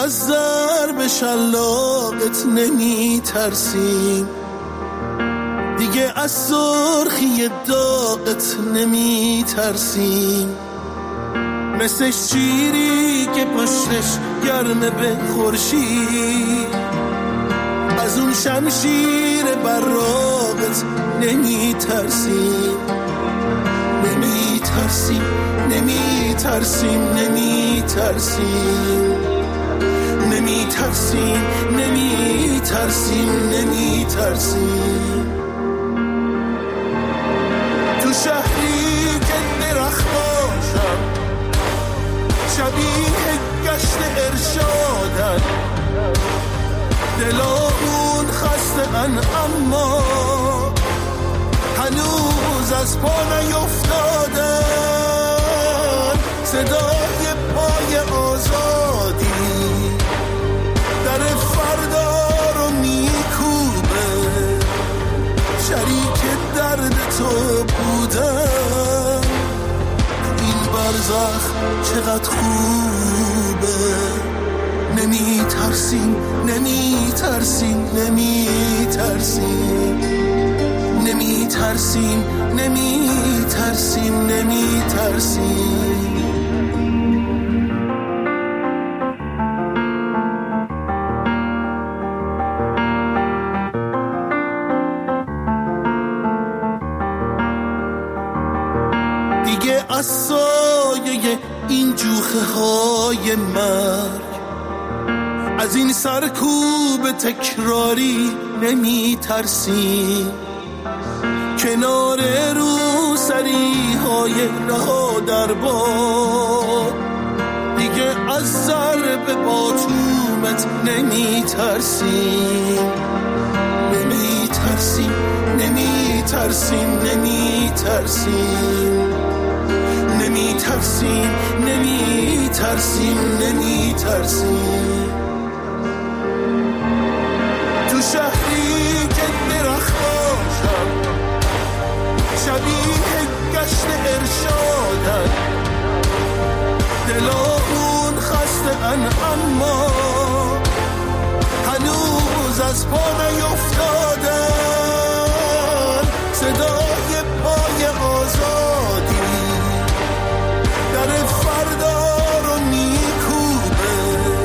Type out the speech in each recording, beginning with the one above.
از ضرب شلاقت نمی ترسیم، دیگه از سرخی داغت نمی ترسیم. مثل شیری که پشتش گرمه به خورشید، از اون شمشیر براقت نمی ترسیم. نمی ترسیم، نمی ترسیم، نمی ترسیم، نمی ترسیم، نمی ترسیم، نمی ترسیم. تو شهری که درخت باشم، شبیه گشت ارشادن، دلامون خسته‌ان اما هنوز از پا نیفتادن. صدای پای آزادی در فردا رو میکوبه، شریک درد تو بودن. این برزخ چقدر خوبه. نمی ترسیم، نمی ترسیم، نمی ترسیم، نمی ترسیم، نمی ترسیم، نمی ترسیم. دیگه از سایه این جوخه های مرگ، از این سرکوب تکراری نمی ترسیم. کنار روسری های رها در باد، دیگه از ضرب باتومت نمی ترسیم. نمی ترسیم، نمی ترسیم، نمی ترسیم، نمی ترسیم، نمی ترسیم، نمی ترسیم. تو شهری که درخت باشم، شبیه گشت ارشادن، دلامون خسته‌ان اما هنوز از پا نیفتادن. صدای پای آزادی در فردا رو میکوبه،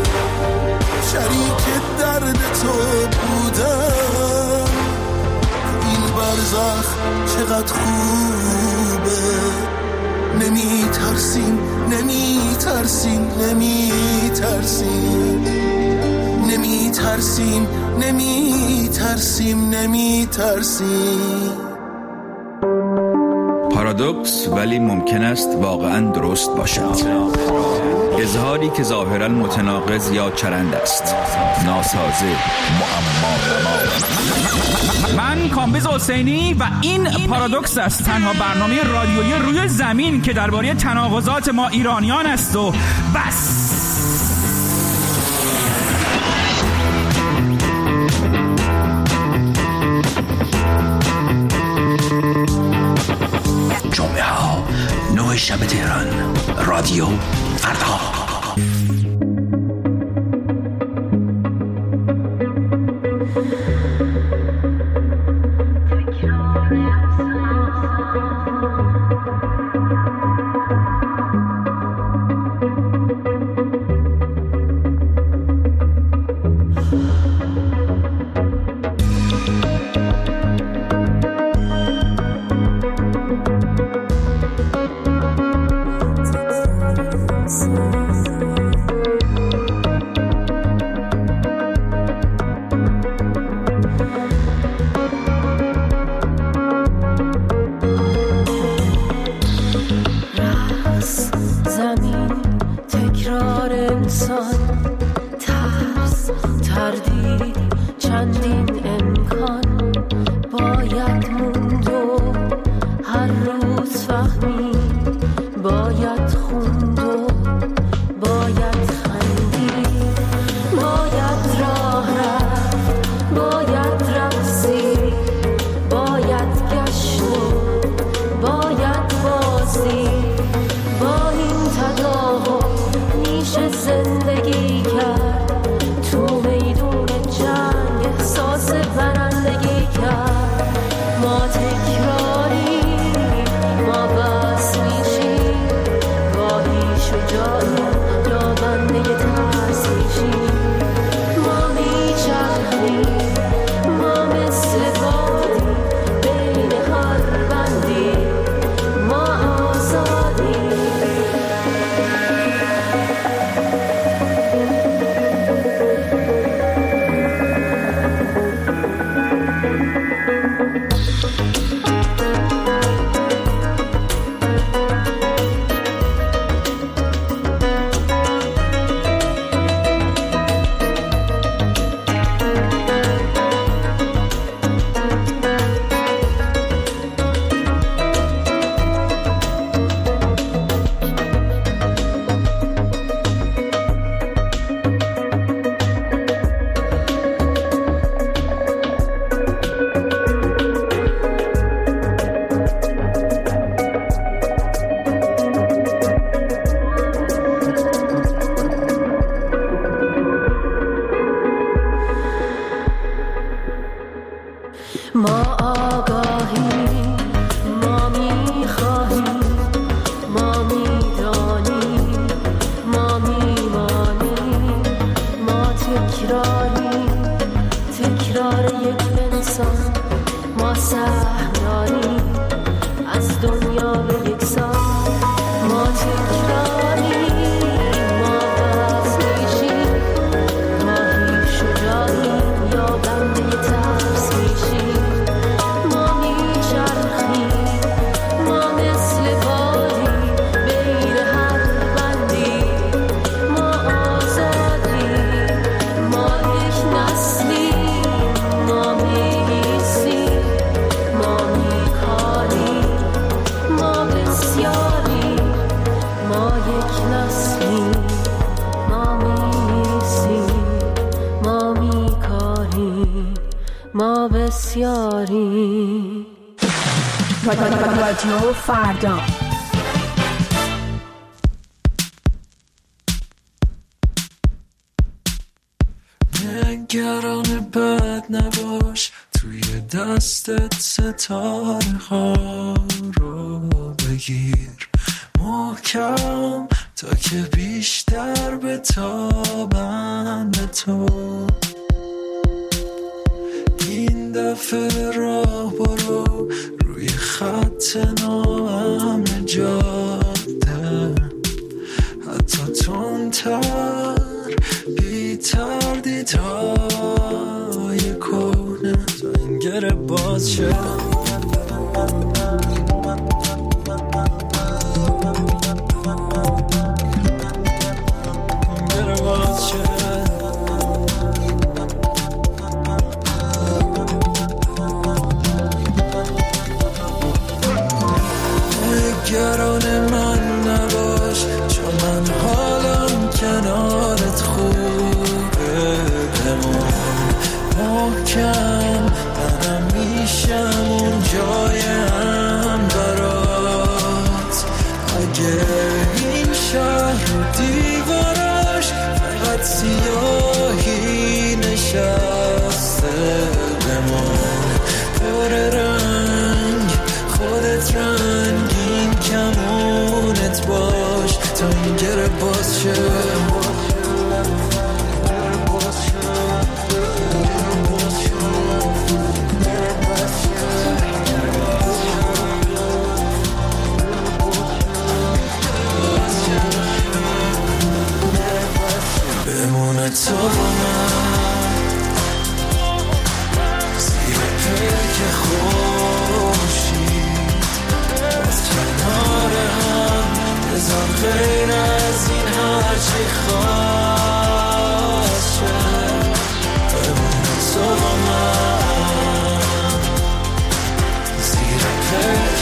شریک درد تو بودن. این برزخ چقدر خوبه. نمی ترسیم، نمی ترسیم، نمی ترسیم، نمی ترسیم، نمی ترسیم، نمی ترسیم. پارادوکس ولی ممکن است واقعا درست باشد. اظهاری که ظاهرا متناقض یا چرند است، ناسازه، معما. من کامبیز حسینی و این پارادوکس است، تنها برنامه رادیویی روی زمین که درباره تناقضات ما ایرانیان است و بس. جمعه ها 9 شب تهران، رادیو فردا. زندگی رادیو فردا. نگران بد نباش، توی دستت ستاره ها رو بگیر محکم تا که بیشتر بتابن به تو. این دفعه راه برو روی خط ناامن جاده، حتی تندتر بی تردیدهای کهنه تا این گره باز شه. نگران من نباش، چون من حالم کنارت خوبه. بمون محکم، منم میشم اون جایم برات. اگه این شهر رو دیوارش فقط سیاهی نشسته، بمون پر رنگ خودت رنگین کمونت باش تا این گره باز شه. بمونه تو با من زیر پلک خورشید، باز کنار هم بذار غیر از این هرچی خواست شه. بمونه تو با من زیر پلک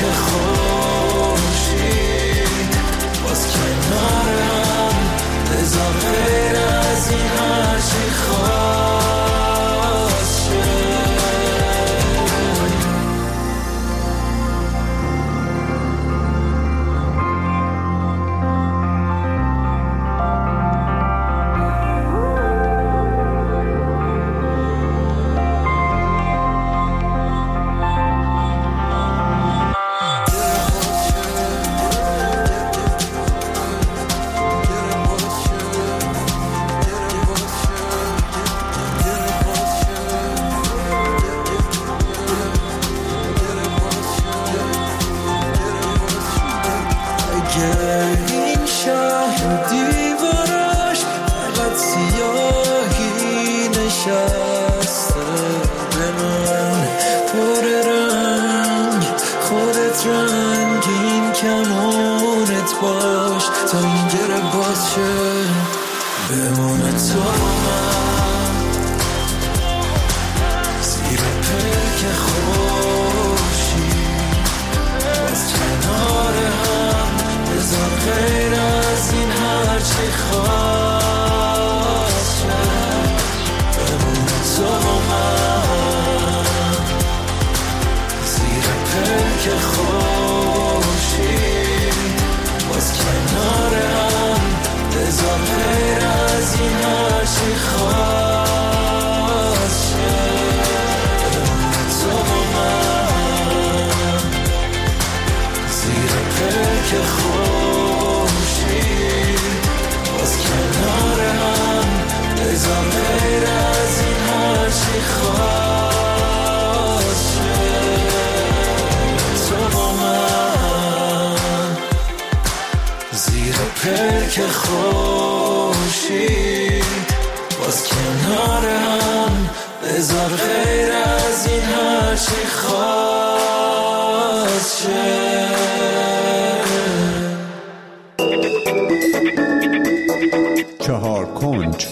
خورشید، باز کنار هم بذار غیر از این هرچی رو دیوارش فقط سیاهی نشسته به من پر رنگ خودت رنگین کمانت باش تا این گره باز شه بمونه تو من زیر پلک خوشی باز کنار هم بذار غیر از این هرچی خواست شه بمونه تو من زیر پلک خوشی باز کنار هم بذار غیر از این هرچی خواست شه تو من زیر پلک خوشی باز کنار هم بذار غیر از این هرچی خواست شه تو من زیر پلک خوشی باز کنار هم بذار غیر از این هرچی خواست شه چهار کنج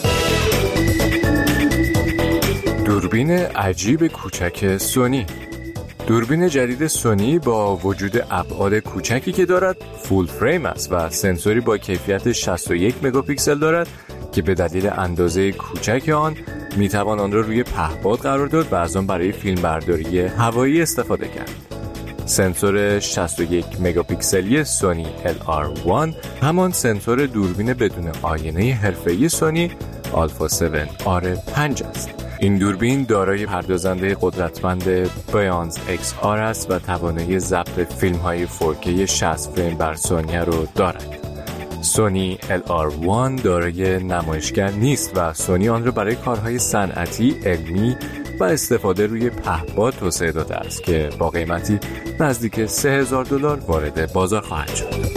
دوربین عجیب کوچک سونی. دوربین جدید سونی با وجود ابعاد کوچکی که دارد فول فریم است و سنسوری با کیفیت 61 مگاپیکسل دارد که به دلیل اندازه کوچک آن میتوان آن را روی پهپاد قرار داد و از آن برای فیلمبرداری هوایی استفاده کرد. سنسور 61 مگاپیکسلی سونی LR1 همان سنسور دوربین بدون آینه حرفه‌ای سونی آلفا 7R5 است. این دوربین دارای پردازنده قدرتمند بیانز XR است و توانایی ضبط فیلم‌های 4K 60 فریم بر ثانیه را دارد. سونی LR1 دارای نمایشگر نیست و سونی آن را برای کارهای صنعتی، علمی و استفاده روی پهپاد توسعه داده است که با قیمتی نزدیک $3000 وارد بازار خواهد شد.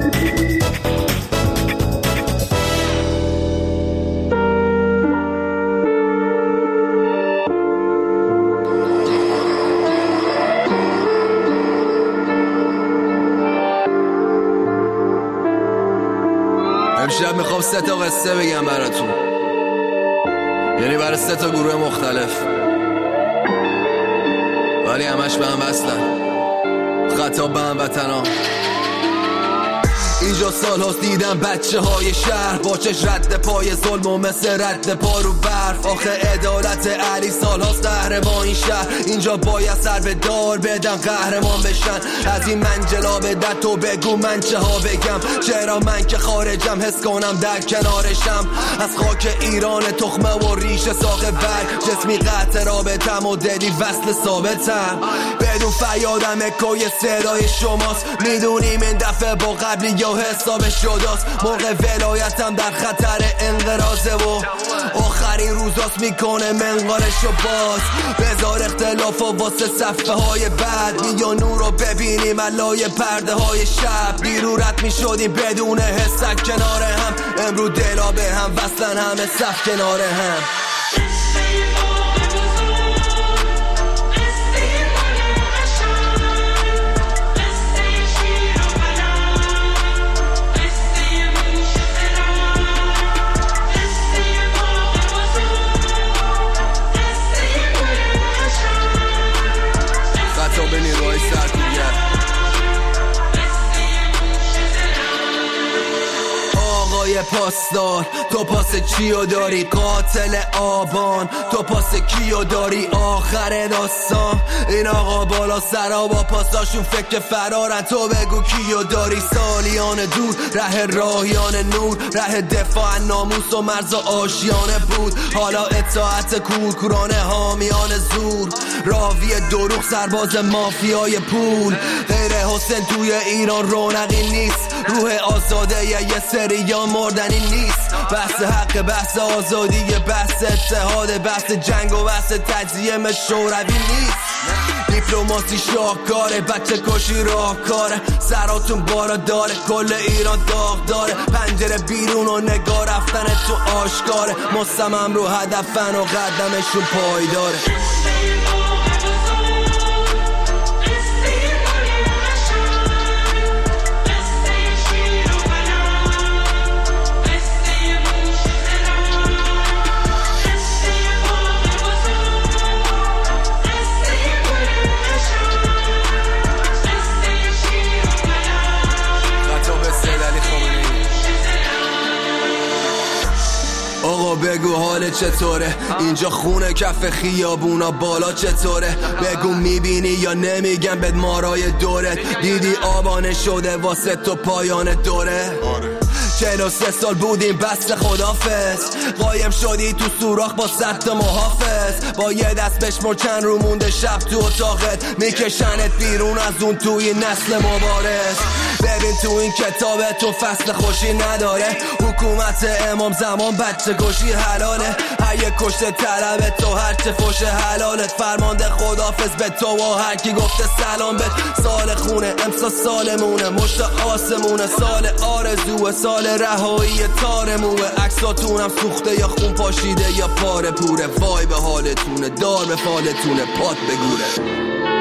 امشب میخوام 3 تا قصه بگم براتون، یعنی برای 3 تا گروه مختلف، ولی همش به هم وصلن. خطاب به هموطنان. اینجا سال هاست دیدم بچه های شهر با چش رد پای ظلم و مثل رد پا رو برف. آخه عدالت علی سال هاست قهر با این شهر. اینجا باید سر به دار بدن قهرمان بشن. از این منجلا به در تو بگو من چه ها بگم، چرا من که خارجم حس کنم در کنارشم. از خاک ایران تخمه و ریشه ساق برگ، جسمی قطع رابطم و دلی وصل ثابتم. بدون فریادم اکوی صدای شماست، میدونیم این دفعه با قبلی یا حسابش جداست. موقع ولایتم در خطر انقراضه و آخرین روزاست میکنه منقارشو باز. بذار اختلاف و واسه صفحه های بعد، یا نور رو ببینیم علای پرده های شب. دیرو رد میشدیم بدون حسک کنار هم، امرو دلا به هم وصلن همه صف کنار هم. پاسدار تو پاس چیو داری؟ قاتل آبان تو پاس کیو داری؟ آخر داستان این آقا بالا سرا با پاساشون فکر فرارن، تو بگو کیو داری؟ سالیان دور ره راهیان نور، ره دفاع ناموس و مرز و آشیانه بود. حالا اطاعت کورکورانه حامیان زور، راوی دروغ سرباز مافیای پول. غیر حسین توی ایران رونقی نیست، روح آزاده یه سریان مردنی نیست. بحث حق، بحث آزادی، بحث اتحاد، بحث جنگ و بحث تجزیه شوروی نیست. دیپلماسی شاهکاره، بچه کشی راهکاره، سراتون بارا داره، کل ایران داغ داره، پنجره بیرون و نگاه رفتن تو آشکاره، مصمم رو هدفن و قدمشون پایداره. آقا بگو حال چطوره؟ اینجا خونه کف خیابونا بالا چطوره؟ بگو میبینی یا نمیگم بد مارای دورت؟ دیدی آبانه شده واسه تو پایان دوره؟ 43 سال بودیم بسته خدافظ، قایم شدی تو سوراخ با 100 تا محافظ، با یه دست بشمر چند رو مونده شب تو اتاقت، میکشنت بیرون از اون توی نسل مبارز. ببین تو این کتابتون فصل خوشی نداره، حکومت امام زمان بچه کشی حلاله، هر یک کشته طلب تو هرچه فوش حلالت، فرمانده خدافظ به تو و هر کی گفته سلام بد. سال خونه امسا سالمونه، مشت آسمونه، سال آرزوه، سال رهایی تارموه، عکساتونم سوخته یا خون پاشیده یا پاره پوره، وای به حالتونه دار به فالتونه پات بگوره.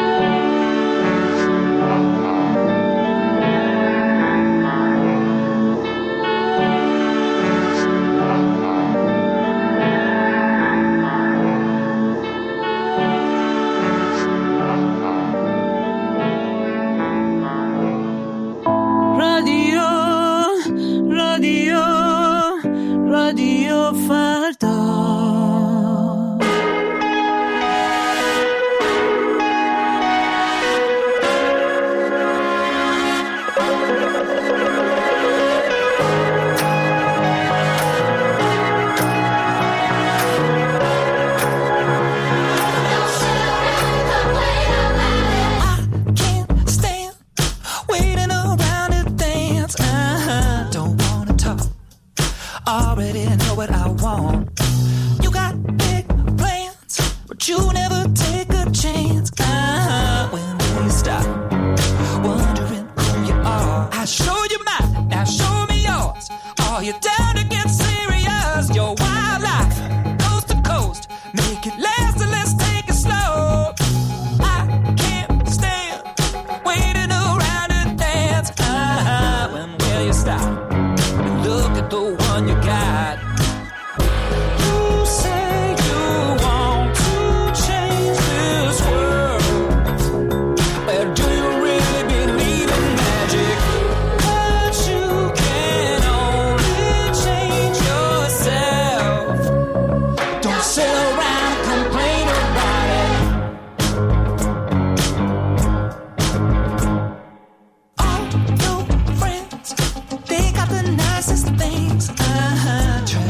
رادیو فردا. Already know what I want. You got big plans, but you never take a chance. When will you stop wondering who you are? I show you mine, now show me yours. Are you down to get serious? Your wild life, coast to coast, make it last and let's take it slow. I can't stand waiting around to dance. When will you stop? Look at the one you got. You say you want to change this world, but do you really believe in magic? But you can only change yourself. Don't sit around and complain about it. All your friends, they got the nicest things. Try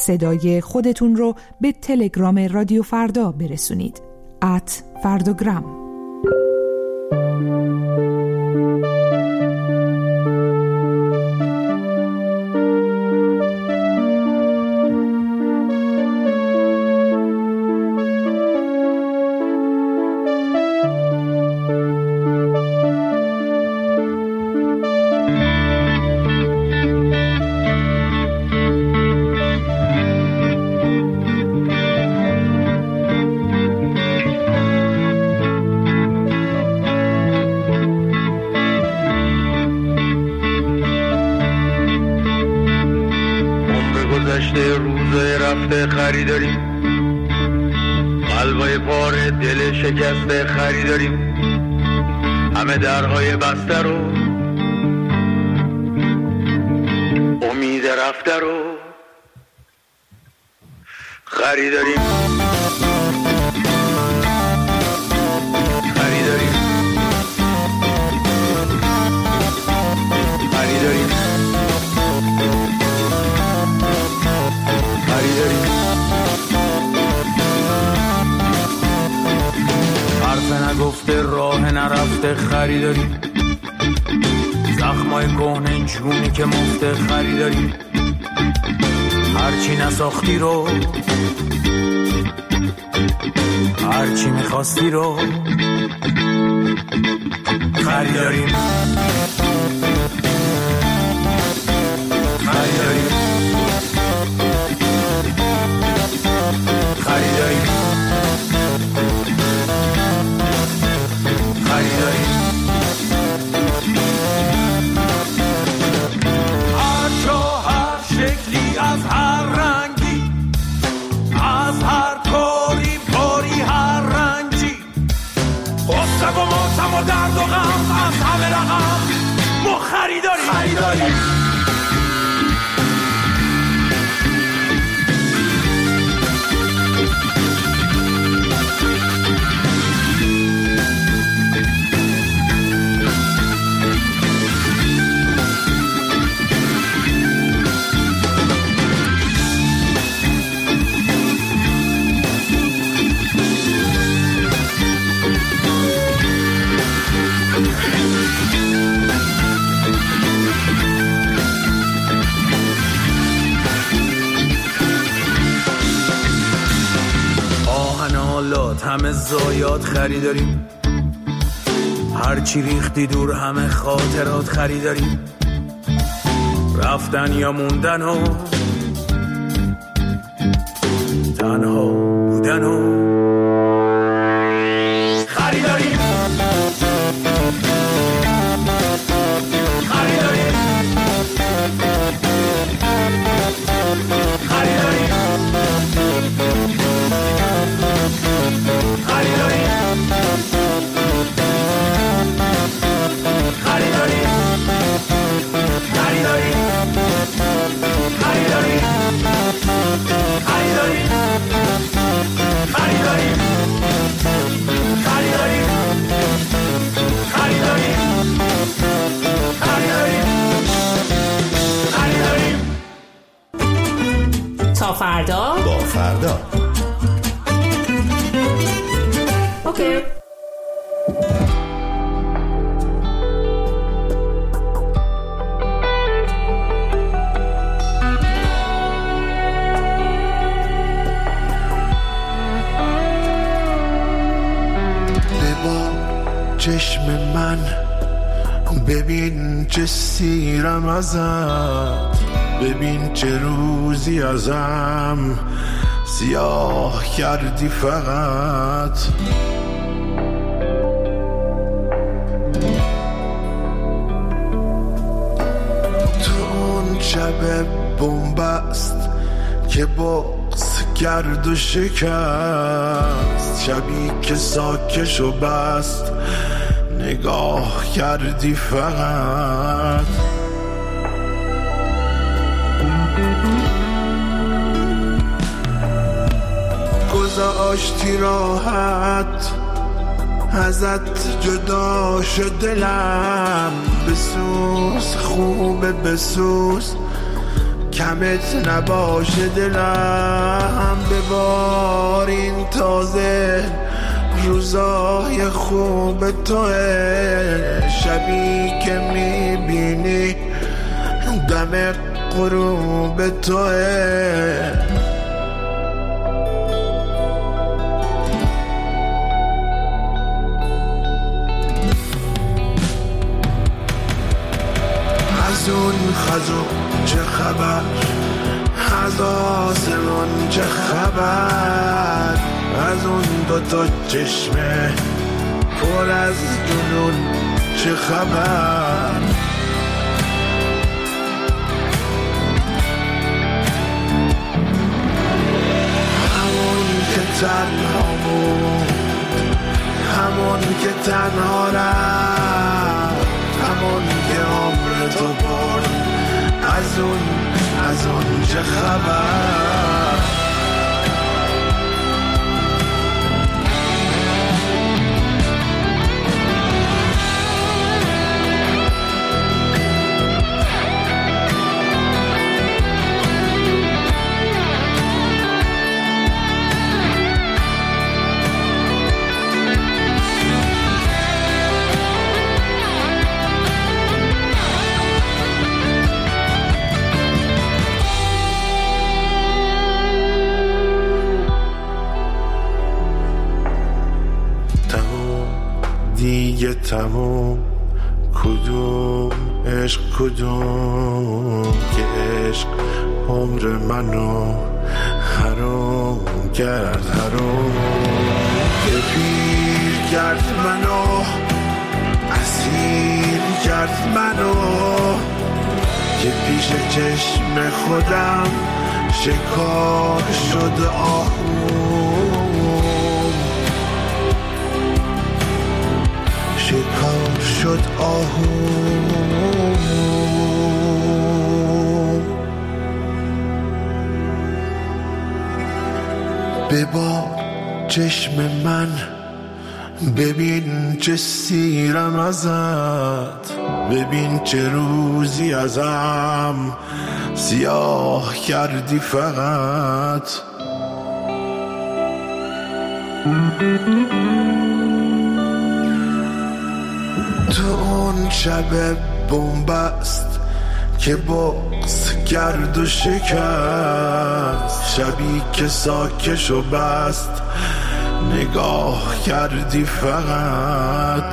صدای خودتون رو به تلگرام رادیو فردا برسونید. @فرداگرام. خریداریم قلبای پاره دل شکسته خریداریم همه درهای بسته رو امید رفته رو خریداریم خریداریم خریداریم خریداریم حرف نگفته راه نرفته خریداریم زخمای کهنه جونی که مفته خریداریم هرچی نساختی رو هرچی میخواستی رو خریداریم خریداریم خریداریم خریداریم هر جا هر شکلی از هر رنگی از هر کاری باری هر رنجی غصه و ماتم و درد و غم از همه رقم ما خریداریم خریداریم همه زایات خریداریم هرچی ریختی دور همه خاطرات خریداریم رفتن یا موندن و تنها بودن و خریداریم خریداریم خریداریم تا فردا با فردا اوکی. چشم من ببین چه سیرم ازت ببین چه روزی ازم سیاه کردی فقط تو اون شب بنبست که بغض کرد و شکست شبی که ساکش و بست نگاه کردی فقط گذاشتی راحت ازت جدا شد دلم بسوز خوبه بسوز کمت نباشه دلم ببار این تازه روزای خوب توه شبی که میبینی دم غروب توه از اون خزو چه خبر از آسمان چه خبر از اون دوتا چشمه پر از جنون چه خبر همون که تنها بود همون که تنها رفت همون که عمر تو برد از اون چه خبر دیگه تموم کدوم عشق کدوم که عشق عمر منو حرام کرد حرام که پیر کرد منو اسیر کرد منو که پیش چشم خودم شکار شد شکار شد ببار چشم من ببین چه سیرم ازت ببین چه روزی ازم سیاه کردی فقط تو اون شب بنبست که بغض کرد و شکست شبی که ساکش و بست نگاه کردی فقط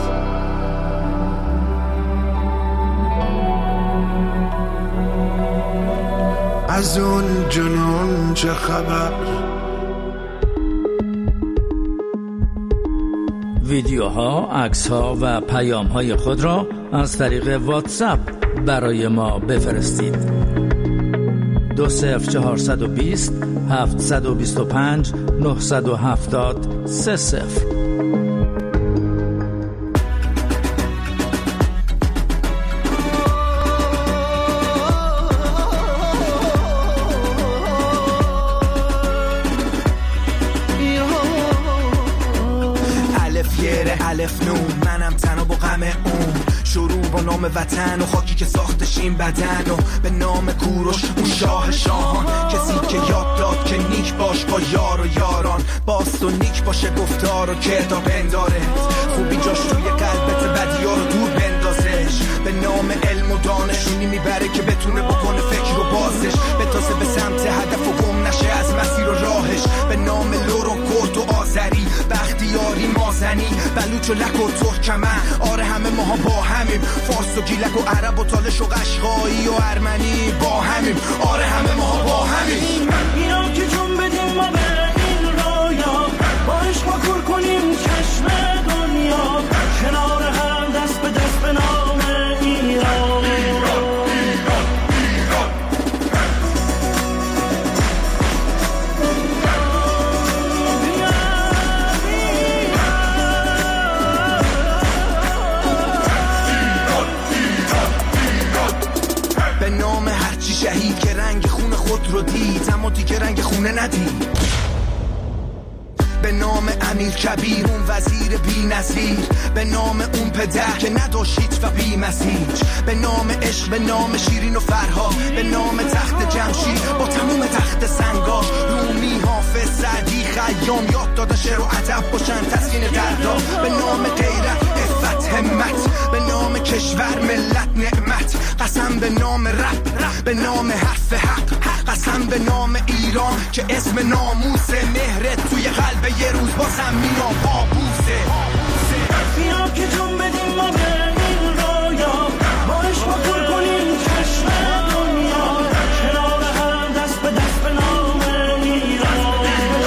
از اون جنون چه خبر ویدیوها، عکس‌ها و پیام‌های خود را از طریق واتساپ برای ما بفرستید. 20420 725 970 30. الف نون منم تنها با غم اون شروع با نام وطن و خاکی که ساختش این بدن و به نام کوروش اون شاه شاهان کسی که یاد داد که نیک باش با یار و یاران باست و نیک باشه گفتار و کردار بنداره خوبی جاش توی قلبت بدیا رو دور بندازش به نام علم و دانشونی میبره که بتونه بکنه فکر و بازش بتازه به سمت هدف و گم نشه از مسیر و راهش به نام لور و کرد و آذری بختیاری مازنی بلوچ و لک و ترکمن آره همه ماها با همیم فارس و گیلک و عرب و تالش و قشقایی و ارمنی با همیم آره همه ماها با همیم اینا که جون بدیم ما به این رویا با عشق ما کور کنیم چشم دنیا کنار هم دست به دست به نام ایران به نام هرچی شهید که رنگ خون خود رو دید اما دیگه رنگ خونه ندید به نام امیر کبیر اون وزیر بی نظیر، به نام اون پدر که نداشت و بی مسیر، به نام عشق، به نام شیرین و فرها، به نام تخت جمشید با تموم تخت سنگا، رومی، حافظ، سعدی، خیام یاد دادن شعر و ادب باشن تسکین دردا، به نام غیرت، عفت، همت، به نام کشور، ملت، نعمت، قسم به نام رب، به نام حرف حق، قسم به نام ایران که اسم ناموسه، مهرت توی قلب یه روز بازم مینا پابوسه. بیا که جون بدیم ما به این رویا، باش ما پر کنیم چشم دنیا، کنار هم دست به دست به نام ایران.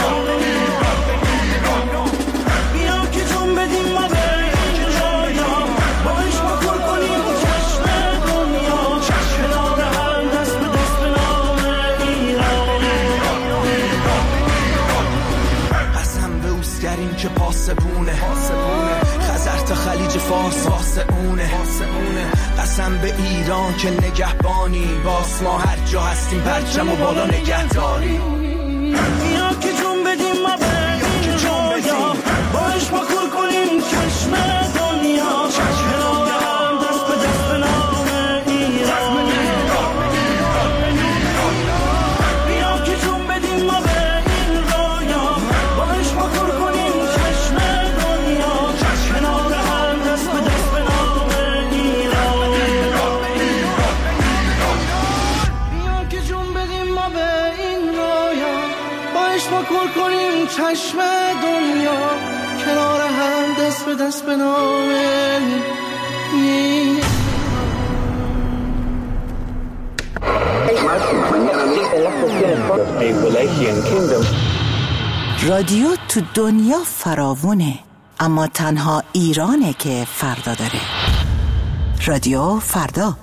بیا که جون بدیم ما به این رویا، باش ما پر کنیم چشم دنیا، کنار هم دست به دست به نام ایران. قسم به اوسگرین که پاسبونه، خزر تا خلیج فارس واسه اونه، قسم به ایران که نگهبانی، باس ما هر جا هستیم پرچم و بالا نگهداری. بیا که جون بدیم ما به این جایا، باش ما کل کنیم چشم دنیا، کنار هم دست به دست به نام ایران. بیا که جون بدیم ما به این رایا، باش ما کل کنیم چشم دنیا، کنار هم دست به دست به نام ایران. بیا که جون بدیم ما به این رایا، باش ما کل کنیم چشم دنیا، کنار هم دست به دست به نام ایران. رادیو تو دنیا فراوونه، اما تنها ایرانه که فردا داره. رادیو فردا.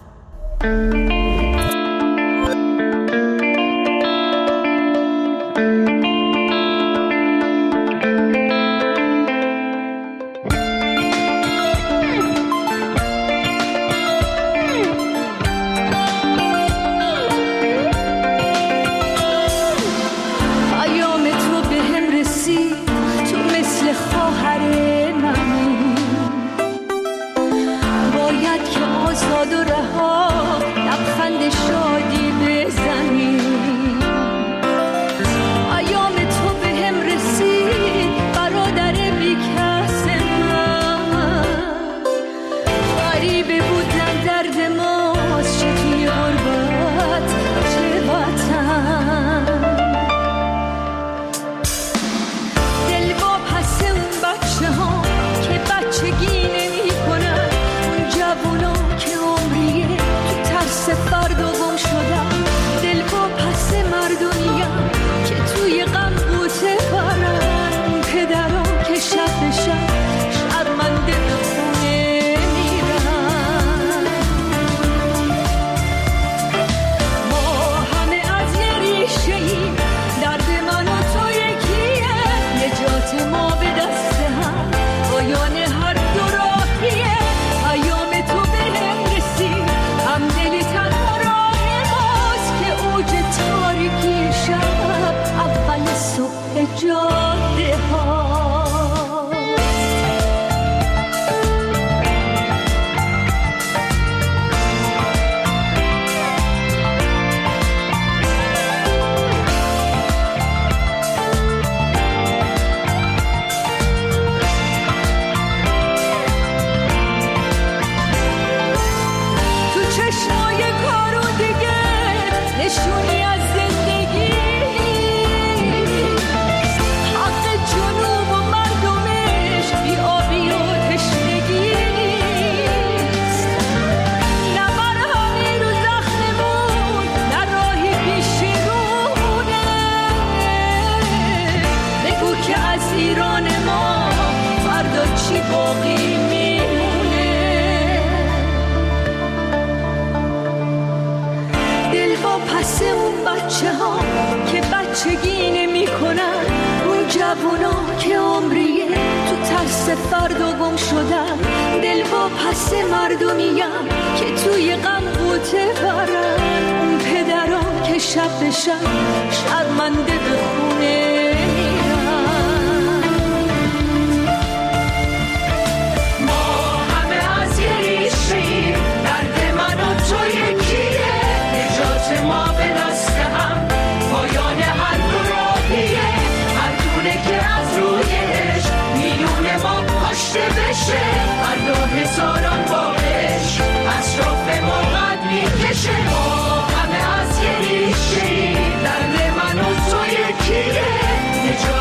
جوونا که عمریه تو ترس فردا گم شدن، دل با پس مردمیم که توی غم قوطه برن، اون پدران که شب به شب شرمنده به خونه میرن.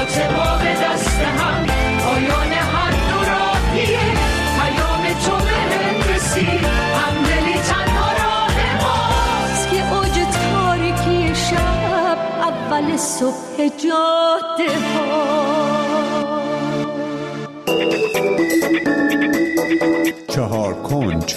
قوت ما به دست هم، پایان هر دو راهیه، پیام تو بهم رسید، همدلی تنها راه ماست که اوج تاریکی شب، اول صبح جاده ها. چهار کنج.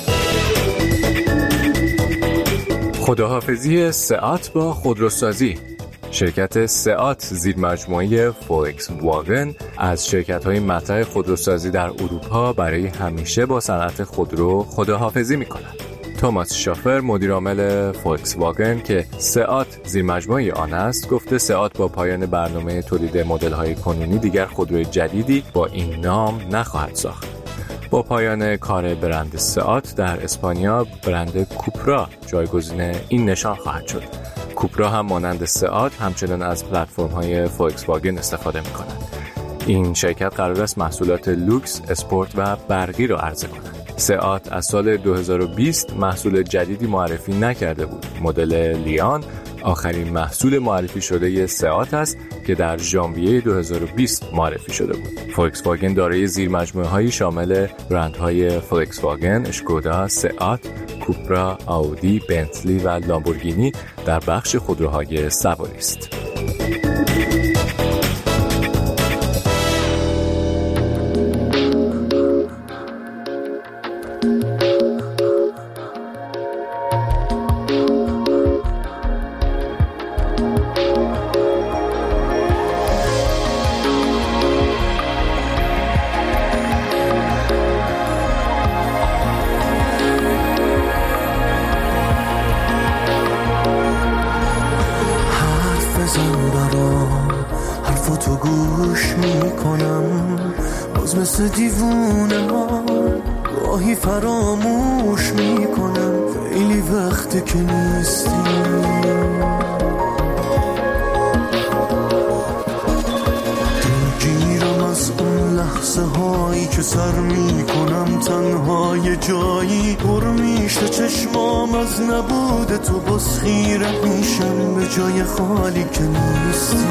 خداحافظی سئات با خودروسازی. شرکت سئات زیر مجموعه فولکس واگن از شرکت‌های مطرح خودروسازی در اروپا برای همیشه با صنعت خودرو خداحافظی می‌کند. توماس شافر مدیر عامل فولکس واگن که سئات زیر مجموعه آن است گفته سئات با پایان برنامه تولید مدل‌های کنونی دیگر خودروی جدیدی با این نام نخواهد ساخت. با پایان کار برند سئات در اسپانیا، برند کوپرا جایگزین این نشان خواهد شد. کوپرا هم مانند سئات همچنان از پلتفرم‌های فولکس واگن استفاده می‌کند. این شرکت قرار است محصولات لوکس، اسپورت و برقی را عرضه کند. سئات از سال 2020 محصول جدیدی معرفی نکرده بود. مدل لیان آخرین محصول معرفی شده سئات است که در ژانویه 2020 معرفی شده بود. فولکس واگن دارای زیرمجموعه‌هایی شامل برندهای فولکس واگن، اشکودا، سئات، کوپرا، آودی، بنتلی و لامبورگینی در بخش خودروهای سواری است. حرفاتو گوش میکنم، باز مثل دیوونه ها گاهی فراموش میکنم، خیلی وقته که نیستی. دلگیرم از اون لحظه هایی که سر میکنم تنها یه جایی، پر میشه چشمام از نبود تو، باز خیره میشم به جای خالی که نیستی.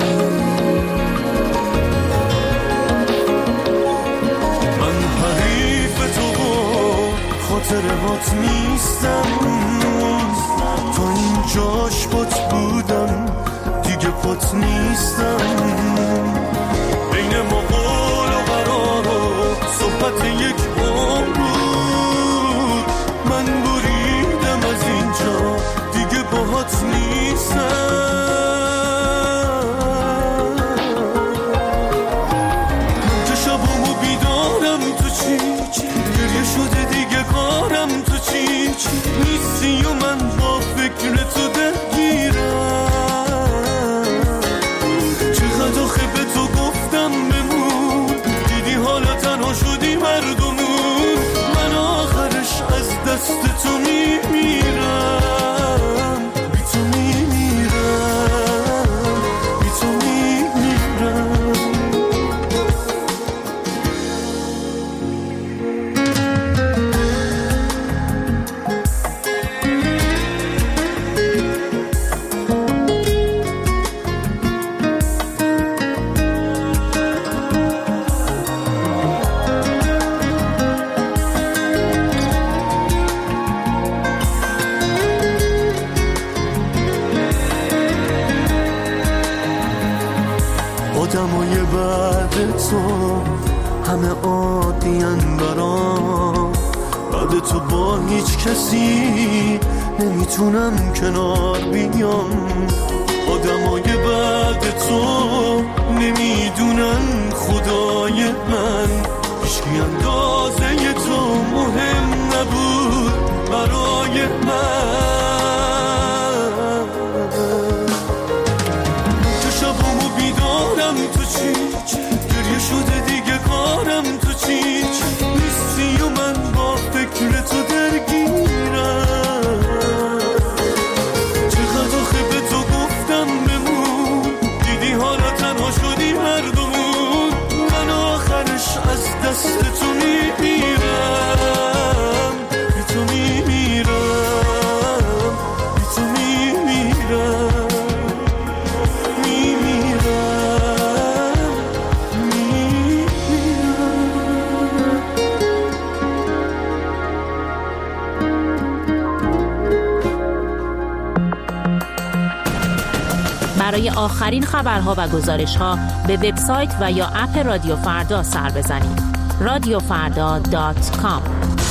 من حریف تو و خاطرهات نیستم، تا این جاش پات بودم دیگه پات نیستم. بین ما قول و قرار و صحبت یک عمر بود، من بریدم از اینجا دیگه باهات نیستم. من که شبامو بیدارم تو چی گریه شده دیگه کارم تو چی نیستی و من با فکر تو درگیرم. چقدر آخه به تو گفتم بمون، دیدی حالا تنها شدی مردمون. من آخرش از دست تو میمیرم، بی تو میمیرم، بی تو میمیرم. آدمای بعد تو همه عادی‌ان برام، بعد تو با هیچ کسی نمیتونم کنار بیام. آدمای بعد تو نمیدونن خدای من، هیچکی اندازه تو مهم نبود برای من. شبامو بیدارم تو چی گریه شده دیگه کارم تو چی نیستی و من با فکر تو درگیرم. چقدر آخه به تو گفتم بمون، دیدی حالا تنها شدی مردمون. من آخرش از دست تو میمیرم، بی تو میمیرم، آخرین خبرها و گزارش‌ها به وبسایت و یا اپ رادیو فردا سر بزنید. radiofrda.com.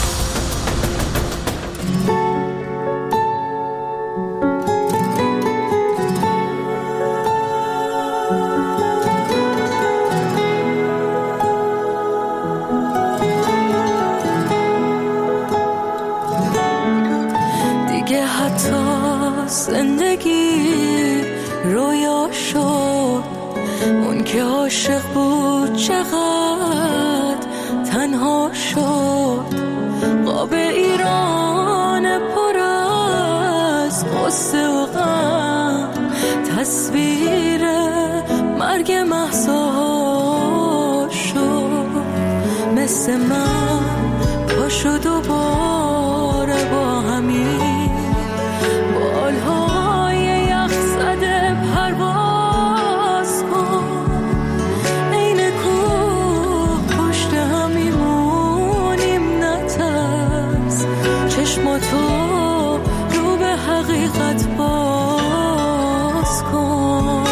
دیگه حتی زندگی رویا شد، اون که عاشق بود چقدر تنها شد. قاب ایران پر از قصه و غم، تصویر مرگ مهسا شد. مثل من پاشو دوباره با همین بالهای یخ زده پرواز کن. این کوه پشت هم میمونیم نترس، چشماتو رو به حقیقت باز کن.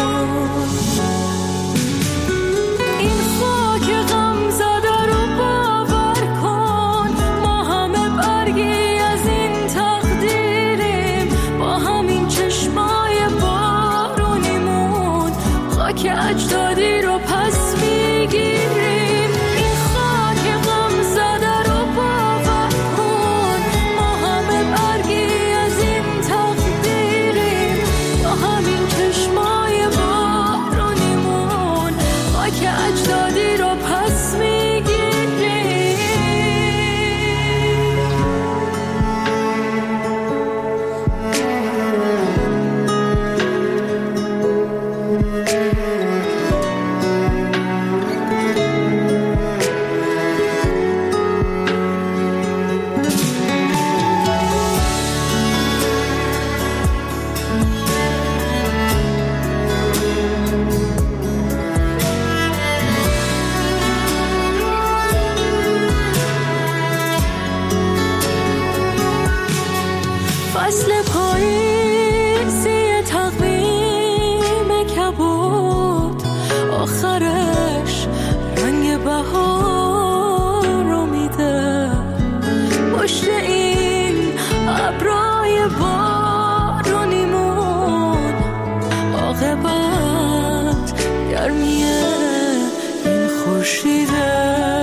این خاک غم زده رو باور کن، ما همه برگی از این تقدیریم. با همین چشمای بارونیمون خاک اجدادی رو پس میگیریم. این خاک غم زده رو باور کن، ما همه برگی از این تقدیریم. با همین چشمای بارونیمون خاک اجدادی رو پس میگیریم. فصل پاییزی تقویم کبود، آخرش رنگ بهار رو میده. پشت این ابرای بارونیمون عاقبت گرمی این خورشیده.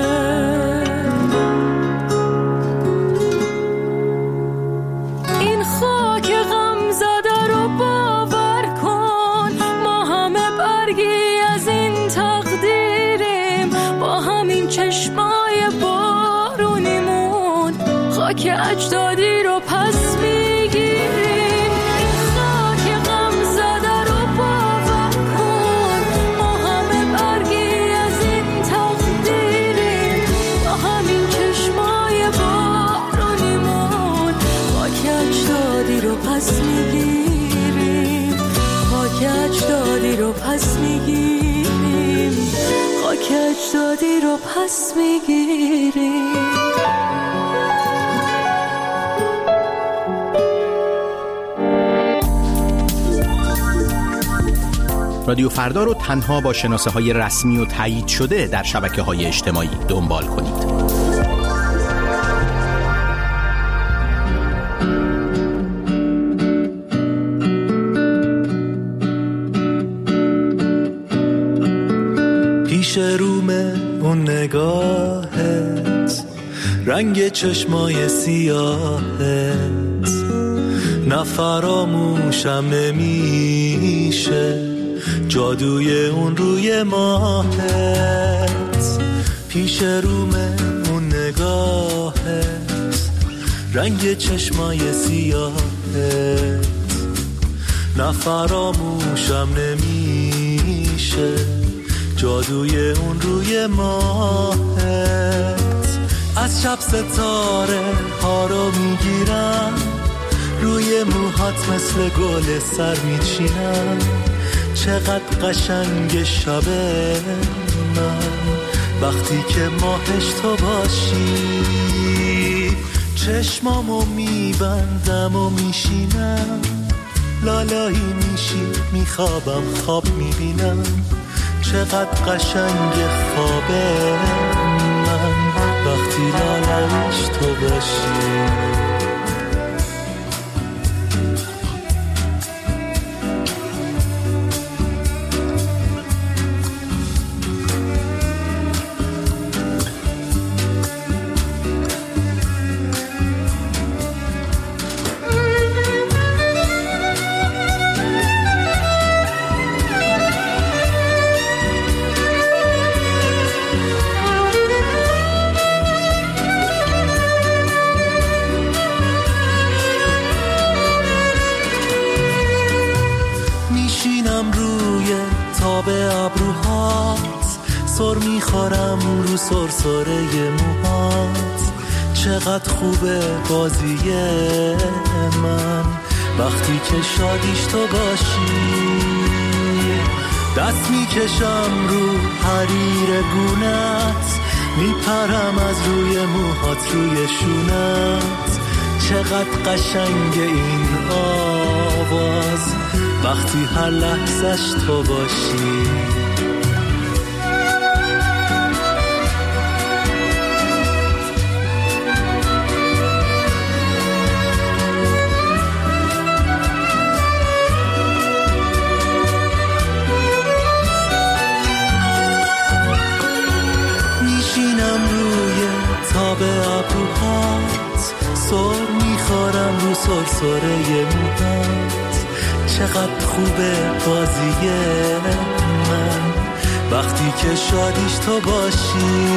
این خاک غم زده رو باور کن، ما همه برگی از این تقدیریم. با همین چشمای بارونیمون خاک اجدادی رو پس میگیریم. این خاک غم زده رو باور کن، ما همه برگی از این تقدیریم. با همین چشمای بارونیمون خاک اجدادی رو پس میگیریم. خاک اجدادی رو پس میگیریم. خاک اجدادی رو پس میگیریم. رادیو فردا رو تنها با شناسه‌های رسمی و تایید شده در شبکه‌های اجتماعی دنبال کنید. پیش رومه اون نگاهت، رنگ چشمای سیاهت، نفراموشم نمیشه جادوی اون روی ماهت. پیش رومه اون نگاهت، رنگ چشمای سیاهت، نفراموشم نمیشه جادوی اون روی ماهت. از شب ستاره ها رو میگیرم، روی موهات مثل گل سر میچینم. چقدر قشنگ شبه من وقتی که ماهش تو باشی. چشمامو میبندم و میشینم لالایی میشی میخوابم خواب میبینم چقدر قشنگ خوابه من وقتی لالایش تو باشی. سر میخورم رو سرسره موهات چقدر خوبه بازی من وقتی که شادیش تو باشی. دست میکشم رو حریر گونت میپرم از روی موهات روی شونت چقدر قشنگ این آواز وقتی هر لحظش تو باشی. سر میخورم رو سرسره موهات چقدر خوبه بازی من وقتی که شادیش تو باشی.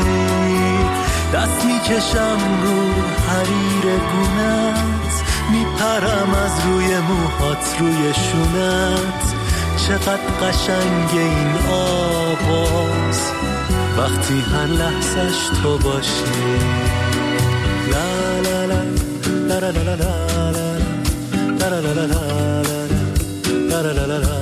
دست میکشم رو حریر گونت میپرم از روی موهات روی شونت چقدر قشنگ این آواز وقتی هر لحظش تو باشی. لا لا لا لا لا لا لا لا لا لا لا لا لا لا لا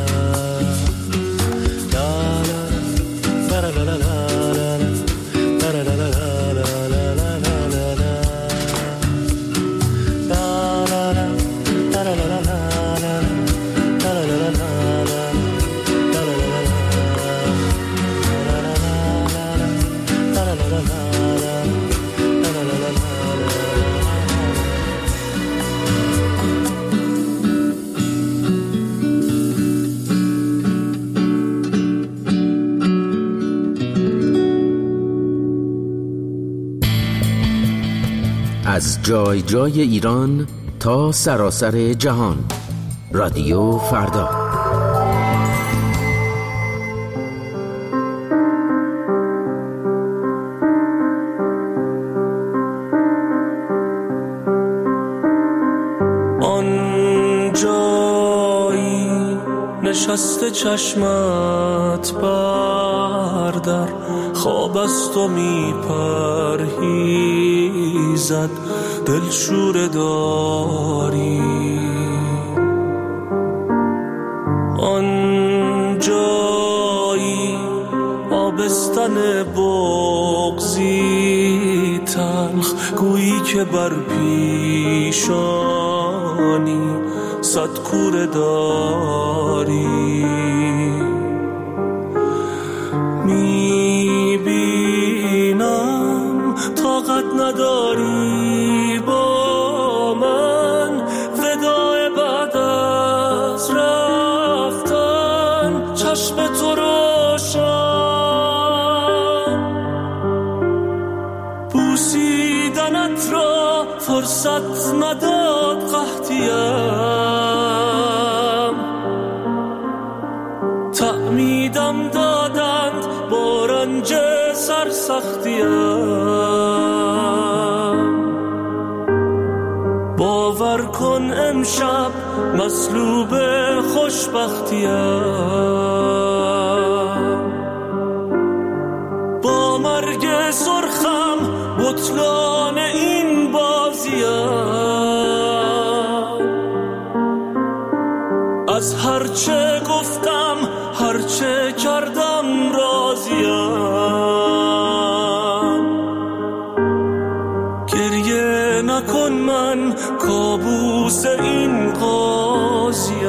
از جای جای ایران تا سراسر جهان رادیو فردا. آن جایی نشسته چشمت بردر خواب است و میپرهیزد دلشوره داری. آن جایی آبستن بغضی تلخ گویی که بر پیشانی صد کوره داری. میبینم طاقت نداری با من وداع بعد از رفتن چشم تو روشن بوسیدنت را فرصت نداد قحطیم تعمیدم دادند با رنج سرسختیم. باور کن امشب مصلوب خوشبختیم با مرگ سرخم بطلان این بازیم. از هرچه گفتم هرچه کردم راضیم. گریه نکن من کابوس این قاضیم.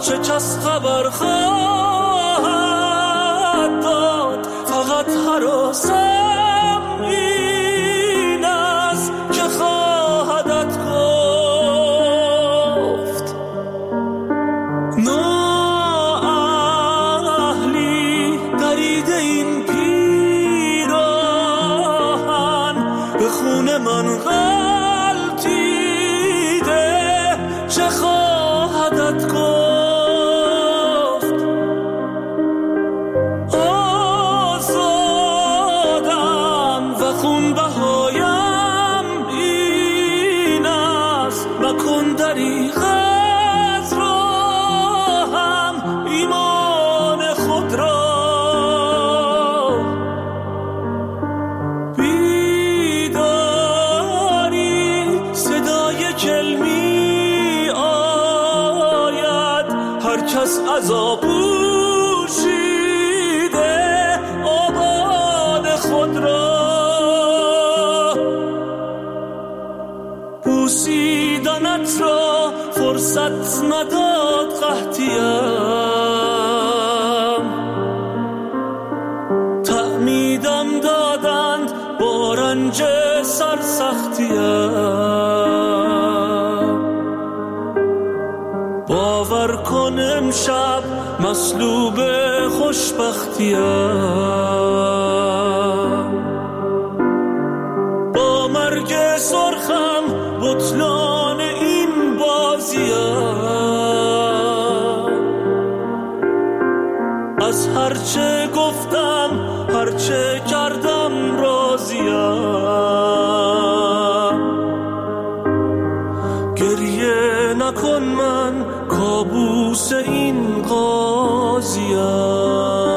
چه کس خبر خواهد داد، فقط هراسم این است که خواهدت گفت. نااهلی دریده این پیراهن، به خون من غلطیده، چه خواهدت گفت. آزادم و خون بهایم این است، مکن دریغ از راهم ایمان خود را. بیداری صدای کلمی آید، هر کس عذاب پوشیده آباد خود را. بوسیدنت را فرصت نداد قحطیم، تعمیدم دادند با رنج سرسختیم. باور کن امشب مصلوب خوشبختیم، با مرگ سرخم بطلان این بازیم. از هرچه گفتم هرچه کردم راضیم. گریه نکن من کابوس این قاضیم.